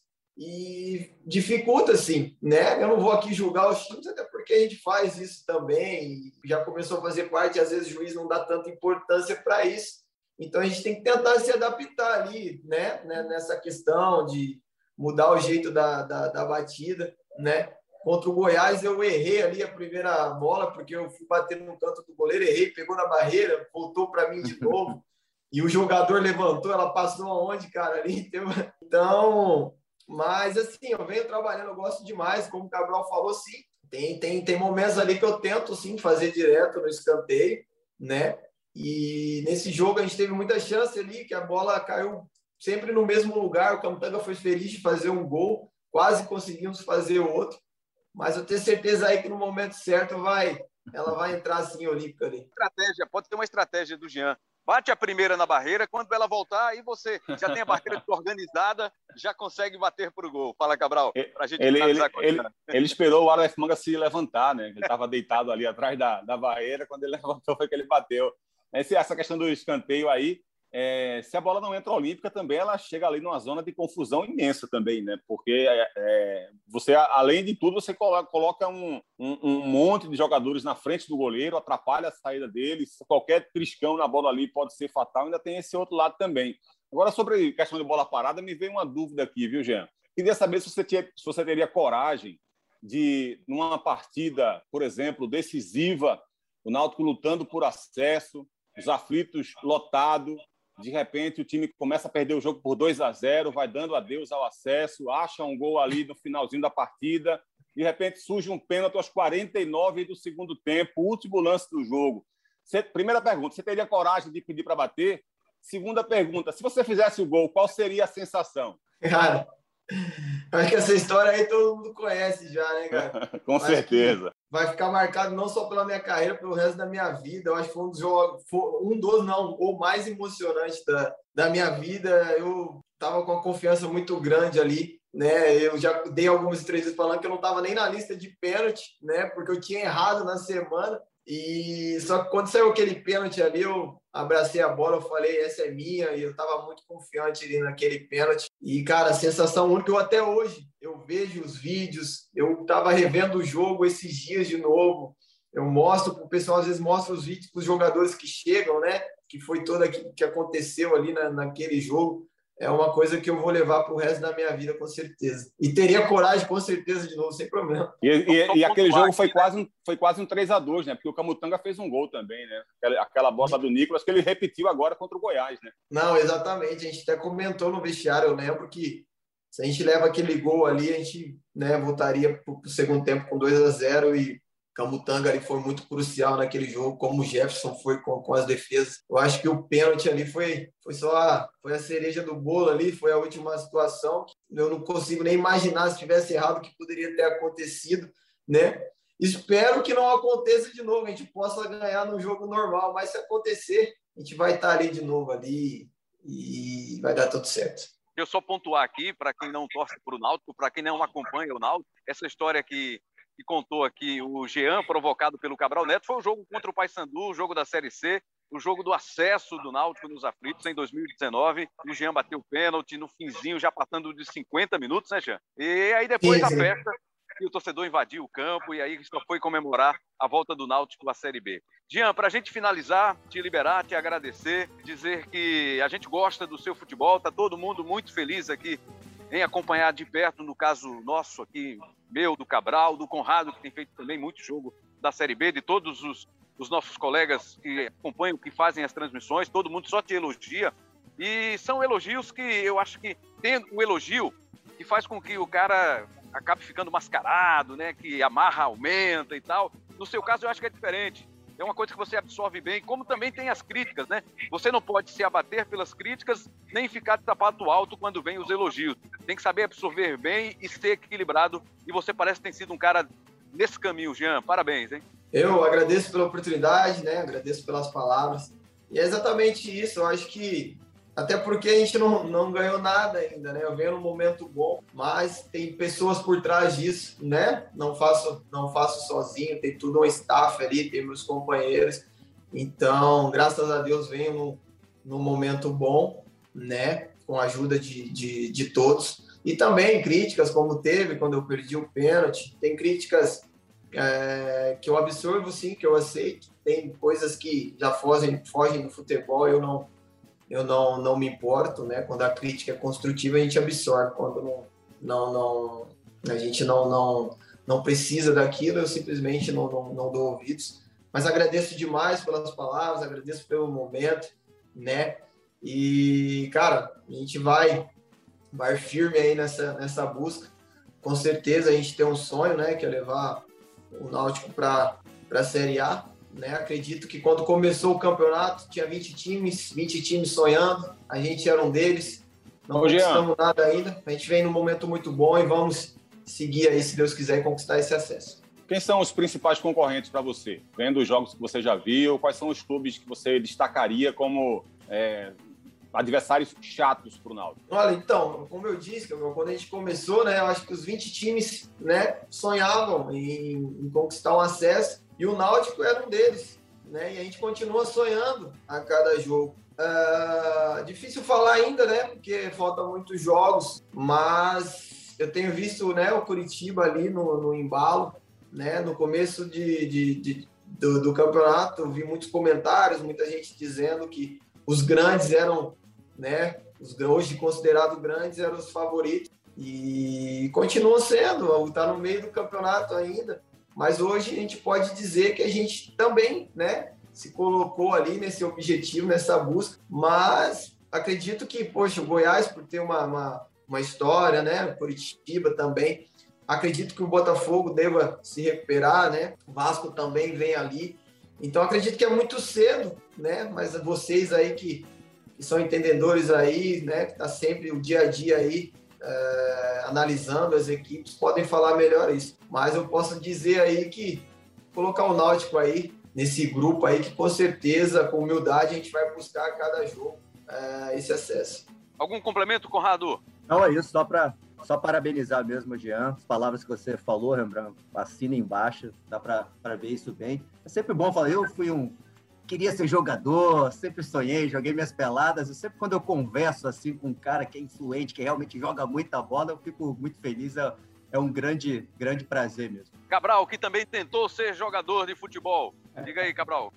e dificulta, assim, né? Eu não vou aqui julgar os times, até porque a gente faz isso também e já começou a fazer parte, e às vezes o juiz não dá tanta importância para isso. Então, a gente tem que tentar se adaptar ali, né? Nessa questão de mudar o jeito da batida, né? Contra o Goiás, eu errei ali a primeira bola, porque eu fui bater no canto do goleiro, errei, pegou na barreira, voltou para mim de novo, e o jogador levantou, ela passou aonde, cara, ali? Então, mas assim, eu venho trabalhando, eu gosto demais, como o Cabral falou, sim, tem momentos ali que eu tento, sim, fazer direto no escanteio, né? E nesse jogo a gente teve muita chance ali, que a bola caiu sempre no mesmo lugar, o Camutanga foi feliz de fazer um gol, quase conseguimos fazer outro, mas eu tenho certeza aí que no momento certo ela vai entrar assim, olímpica ali. Pode ter uma estratégia do Jean. Bate a primeira na barreira, quando ela voltar, aí você já tem a barreira organizada, já consegue bater para o gol. Fala, Cabral, para a gente finalizar com ele esperou o Aleph Manga se levantar, né? Ele estava deitado ali atrás da barreira, quando ele levantou foi que ele bateu. Essa questão do escanteio aí, se a bola não entra olímpica também, ela chega ali numa zona de confusão imensa também, né? Porque você, além de tudo, você coloca um monte de jogadores na frente do goleiro, atrapalha a saída deles, qualquer triscão na bola ali pode ser fatal, ainda tem esse outro lado também. Agora, sobre a questão de bola parada, me veio uma dúvida aqui, viu, Jean? Queria saber se você teria coragem de, numa partida, por exemplo, decisiva, o Náutico lutando por acesso, os aflitos lotados, de repente o time começa a perder o jogo por 2-0, vai dando adeus ao acesso, acha um gol ali no finalzinho da partida, de repente surge um pênalti aos 49 do segundo tempo, último lance do jogo. Primeira pergunta, você teria coragem de pedir para bater? Segunda pergunta, se você fizesse o gol, qual seria a sensação? Cara, acho que essa história aí todo mundo conhece já, né, cara? Com certeza. Vai ficar marcado não só pela minha carreira, pelo resto da minha vida. Eu acho que foi um dos jogos, o mais emocionante da minha vida. Eu estava com uma confiança muito grande ali, né? Eu já dei algumas entrevistas falando que eu não estava nem na lista de pênalti, né? Porque eu tinha errado na semana. E só que quando saiu aquele pênalti ali, eu abracei a bola, eu falei, essa é minha, e eu estava muito confiante ali naquele pênalti. E, cara, a sensação única, até hoje, eu vejo os vídeos, eu estava revendo o jogo esses dias de novo, eu mostro para o pessoal, às vezes mostro os vídeos para os jogadores que chegam, né, que foi tudo aquilo que aconteceu ali naquele jogo. É uma coisa que eu vou levar para o resto da minha vida, com certeza. E teria coragem, com certeza, de novo, sem problema. E aquele jogo foi quase um 3-2, né? Porque o Camutanga fez um gol também, né? Aquela bola do Nicolas, que ele repetiu agora contra o Goiás, né? Não, exatamente. A gente até comentou no vestiário, eu lembro que se a gente leva aquele gol ali, a gente, né, voltaria para o segundo tempo com 2-0 e Camutanga ali foi muito crucial naquele jogo, como o Jefferson foi com as defesas. Eu acho que o pênalti ali foi a cereja do bolo ali, foi a última situação. Eu não consigo nem imaginar, se tivesse errado, o que poderia ter acontecido, né? Espero que não aconteça de novo, a gente possa ganhar no jogo normal, mas se acontecer, a gente vai estar ali de novo ali e vai dar tudo certo. Eu só pontuar aqui, para quem não torce para o Náutico, para quem não acompanha o Náutico, essa história que contou aqui o Jean, provocado pelo Cabral Neto, foi o jogo contra o Paysandu, o jogo da Série C, o jogo do acesso do Náutico nos aflitos em 2019. O Jean bateu o pênalti no finzinho, já passando de 50 minutos, né, Jean? E aí depois da festa, e o torcedor invadiu o campo, e aí só foi comemorar a volta do Náutico à Série B. Jean, para a gente finalizar, te liberar, te agradecer, dizer que a gente gosta do seu futebol, está todo mundo muito feliz aqui em acompanhar de perto, no caso nosso aqui, meu, do Cabral, do Conrado, que tem feito também muito jogo da Série B, de todos os nossos colegas que acompanham, que fazem as transmissões, todo mundo só te elogia. E são elogios que eu acho que tem um elogio que faz com que o cara acabe ficando mascarado, né? Que a marra aumenta e tal. No seu caso, eu acho que é diferente. É uma coisa que você absorve bem, como também tem as críticas, né? Você não pode se abater pelas críticas, nem ficar de sapato alto quando vem os elogios. Tem que saber absorver bem e ser equilibrado. E você parece ter sido um cara nesse caminho, Jean. Parabéns, hein? Eu agradeço pela oportunidade, né? Agradeço pelas palavras. E é exatamente isso. Eu acho que, até porque a gente não ganhou nada ainda, né? Eu venho num momento bom, mas tem pessoas por trás disso, né? Não faço sozinho, tem tudo um staff ali, tem meus companheiros. Então, graças a Deus, venho num momento bom, né? Com a ajuda de todos. E também críticas, como teve quando eu perdi o pênalti. Tem críticas que eu absorvo, sim, que eu aceito. Tem coisas que já fogem do futebol, eu não me importo, né? Quando a crítica é construtiva, a gente absorve. Quando a gente não precisa daquilo, eu simplesmente não dou ouvidos. Mas agradeço demais pelas palavras, agradeço pelo momento, né? E, cara, a gente vai firme aí nessa busca. Com certeza a gente tem um sonho, né? Que é levar o Náutico para a Série A. Né? Acredito que quando começou o campeonato tinha 20 times sonhando, a gente era um deles, não conquistamos nada ainda, a gente vem num momento muito bom e vamos seguir aí, se Deus quiser, conquistar esse acesso. Quem são os principais concorrentes para você? Vendo os jogos que você já viu, quais são os clubes que você destacaria como adversários chatos para o Náutico? Olha, então, como eu disse, quando a gente começou, né, eu acho que os 20 times, né, sonhavam em conquistar um acesso, e o Náutico era um deles, né? E a gente continua sonhando a cada jogo. Difícil falar ainda, né? Porque faltam muitos jogos, mas eu tenho visto, né, o Curitiba ali no embalo, né? No começo do campeonato, eu vi muitos comentários, muita gente dizendo que os grandes eram, né? Os hoje considerados grandes eram os favoritos. E continua sendo, está no meio do campeonato ainda. Mas hoje a gente pode dizer que a gente também, né, se colocou ali nesse objetivo, nessa busca. Mas acredito que, poxa, o Goiás, por ter uma história, né, Curitiba também, acredito que o Botafogo deva se recuperar, né, o Vasco também vem ali. Então acredito que é muito cedo, né, mas vocês aí que são entendedores aí, né, que tá sempre o dia a dia aí, analisando as equipes, podem falar melhor isso. Mas eu posso dizer aí que colocar o Náutico aí nesse grupo aí, que com certeza, com humildade, a gente vai buscar a cada jogo esse acesso. Algum complemento, Conrado? Não, é isso, só parabenizar mesmo o Jean, as palavras que você falou, Rembrandt, assina embaixo, dá para ver isso bem. É sempre bom falar, queria ser jogador, sempre sonhei, joguei minhas peladas, e sempre quando eu converso assim com um cara que é influente, que realmente joga muita bola, eu fico muito feliz, é um grande prazer mesmo. Cabral, que também tentou ser jogador de futebol. Diga aí, Cabral.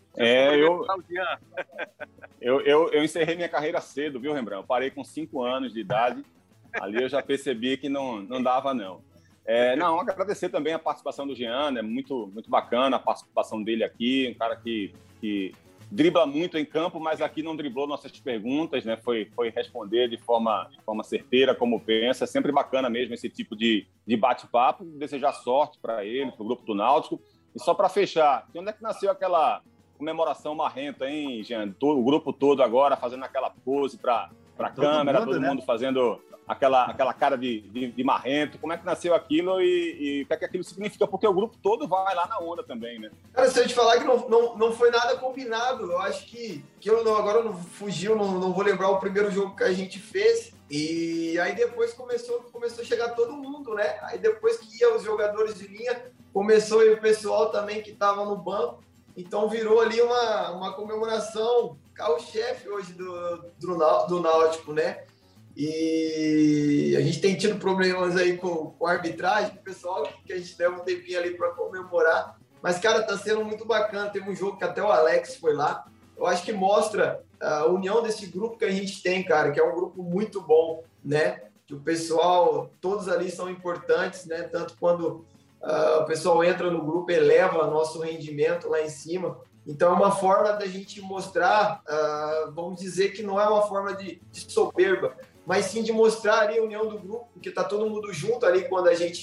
Eu encerrei minha carreira cedo, viu, Rembrandt? Eu parei com 5 anos de idade, ali eu já percebi que não dava, não. Agradecer também a participação do Jean, é muito, muito bacana a participação dele aqui, um cara que dribla muito em campo, mas aqui não driblou nossas perguntas, né? Foi responder de forma certeira, como pensa. É sempre bacana mesmo esse tipo de bate-papo. Desejar sorte para ele, para o grupo do Náutico. E só para fechar, de onde é que nasceu aquela comemoração marrenta, hein, Jean? O grupo todo agora fazendo aquela pose para a câmera, todo mundo fazendo aquela cara de marrento. Como é que nasceu aquilo e o que é que aquilo significa? Porque o grupo todo vai lá na onda também, né? Cara, se eu te falar que não foi nada combinado, eu acho que agora não fugiu, não vou lembrar o primeiro jogo que a gente fez. E aí depois começou a chegar todo mundo, né? Aí depois que ia os jogadores de linha, começou e o pessoal também que estava no banco. Então virou ali uma comemoração carro-chefe hoje do Náutico, né? E a gente tem tido problemas aí com a arbitragem, com o pessoal, que a gente deu um tempinho ali para comemorar. Mas, cara, tá sendo muito bacana. Teve um jogo que até o Alex foi lá. Eu acho que mostra a união desse grupo que a gente tem, cara, que é um grupo muito bom, né? Que o pessoal, todos ali são importantes, né? Tanto quando o pessoal entra no grupo, eleva nosso rendimento lá em cima. Então, é uma forma da gente mostrar, vamos dizer que não é uma forma de soberba, mas sim de mostrar ali a união do grupo, porque tá todo mundo junto ali quando a gente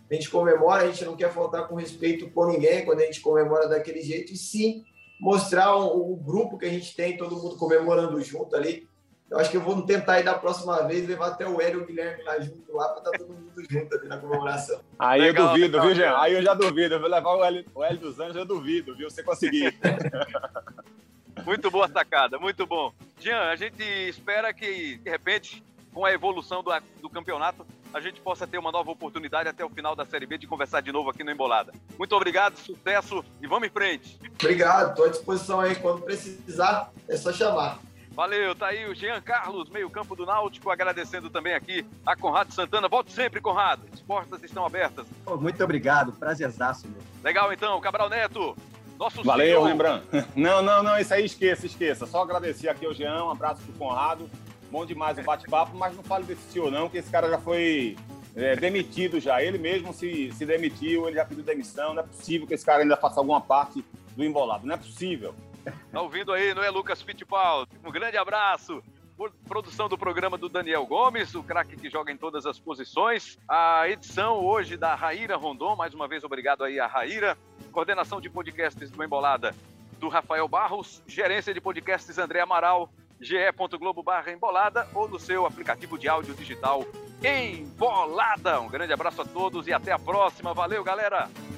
a gente comemora, a gente não quer faltar com respeito com ninguém quando a gente comemora daquele jeito, e sim mostrar o grupo que a gente tem, todo mundo comemorando junto ali. Eu acho que eu vou tentar ir da próxima vez levar até o Hélio e o Guilherme lá junto, lá para estar todo mundo junto ali na comemoração. Aí legal, eu duvido, legal, viu, Jean? Aí eu já duvido. Eu vou levar o Hélio dos Anjos, eu duvido, viu? Você conseguir. Muito boa sacada, muito bom. Jean, a gente espera que, de repente, com a evolução do campeonato, a gente possa ter uma nova oportunidade até o final da Série B de conversar de novo aqui no Embolada. Muito obrigado, sucesso e vamos em frente. Obrigado, estou à disposição aí. Quando precisar, é só chamar. Valeu, tá aí o Jean Carlos, meio-campo do Náutico, agradecendo também aqui a Conrado Santana. Volte sempre, Conrado. As portas estão abertas. Muito obrigado, prazerzaço, meu. Legal, então. Cabral Neto, nosso Valeu, Rembrandt. Não, isso aí esqueça. Só agradecer aqui ao Jean, um abraço pro Conrado. Bom demais o bate-papo, mas não fale desse senhor não, que esse cara já foi demitido já. Ele mesmo se demitiu, ele já pediu demissão. Não é possível que esse cara ainda faça alguma parte do Embolado. Não é possível. Tá ouvindo aí, não é, Lucas Fittipaldi? Um grande abraço. Produção do programa do Daniel Gomes, o craque que joga em todas as posições. A edição hoje da Raíra Rondon, mais uma vez obrigado aí a Raíra. Coordenação de podcasts do Embolada do Rafael Barros. Gerência de podcasts André Amaral. ge.globo/embolada ou no seu aplicativo de áudio digital Embolada. Um grande abraço a todos e até a próxima. Valeu, galera!